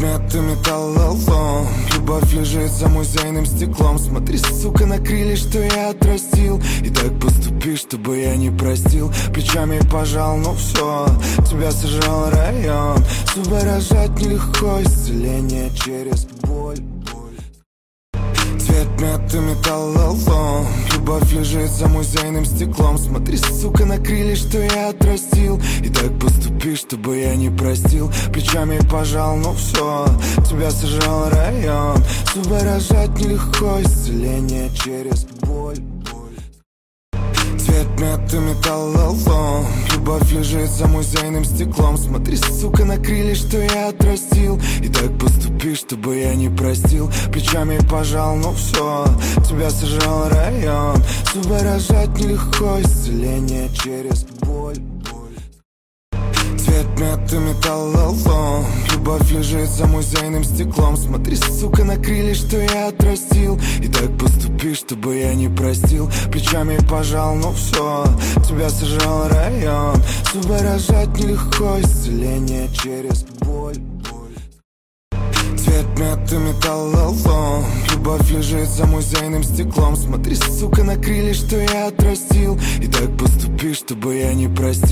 меты, металлолом. Любовь лежит за музейным стеклом. Смотри, сука, на крылья, что я отрастил. И так поступи, чтобы я не простил. Плечами пожал, ну все, тебя сожрал район. Зубы рожать нелегко, исцеление через боль. Цвет меты, металлолом. Любовь лежит за музейным стеклом. Смотри, сука, на крылья, что я отрастил. И так поступи, чтобы я не простил. Плечами пожал, ну все, тебя сожрал район. Зубы рожать нелегко, исцеление через боль. Цвет меты, металлолом. Любовь лежит за музейным стеклом. Смотри, сука, на крылья, что я отрастил. И так поступи, чтобы я не простил. Плечами пожал, ну все, тебя сожрал район. Зубы рожать нелегко, исцеление через боль. Цвет меты, металлолом. Любовь лежит за музейным стеклом. Смотри, сука, на крылья, что я отрастил. И так поступи, чтобы я не простил. Плечами пожал, ну все, тебя сожрал район. Зубы рожать нелегко, исцеление через боль. Цвет меты, металлолом. Любовь лежит за музейным стеклом. Смотри, сука, на крылья, что я отрастил. И так поступи, чтобы я не простил.